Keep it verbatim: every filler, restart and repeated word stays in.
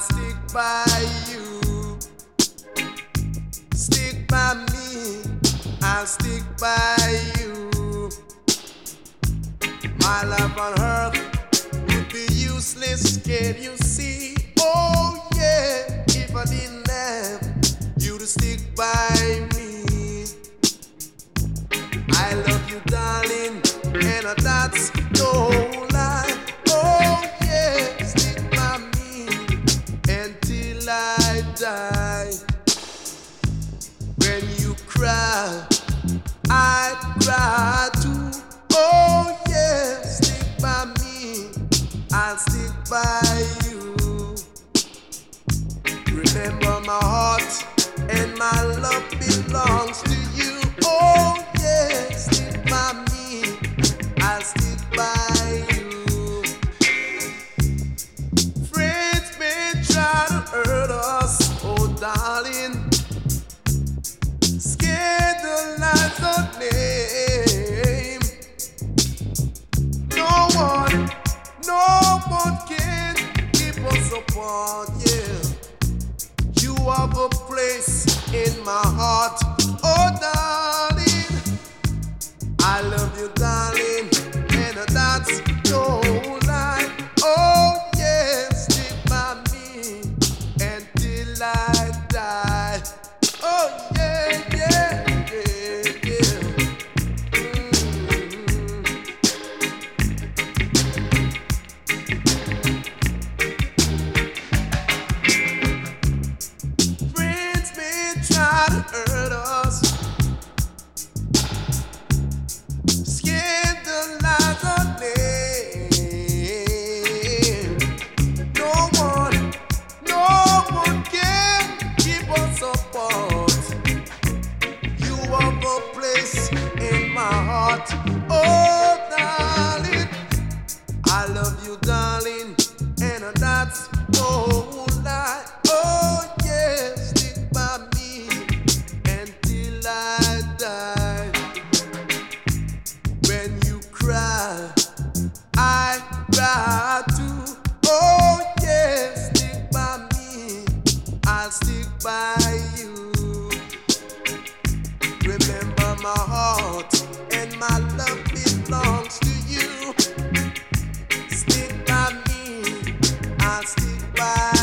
stick by you. Stick by me, I'll stick by you. My life on earth would be useless, can you see? Oh yeah, if I didn't have you to stick by me. I love you, darling, and that's no lie. Oh yeah, stick by me until I die. When you cry, I cry too. Oh yeah, stick by me, I'll stick by you. Remember my heart and my love belongs to you. Oh yeah, stick by me, I'll stick by you. Friends may try to hurt us, oh darling. Scandalize our name. No one, no one can keep us apart, yeah. You have a place in my heart, oh darling. I love you, darling, and that's no lie. Oh yes, stick by me until I die. Oh yeah, yeah, yeah, yeah. Mm. Friends may try to hurt us, scandalize our name. No one, no one can keep us apart. You have a place in my heart, oh darling. I love you, darling, and that's no lie. Oh yeah, stick by me until I die. When you cry, I cry too. Oh yeah, stick by me, I'll stick by you. Remember my heart and my love belongs to you. Stick by me, I'll stick by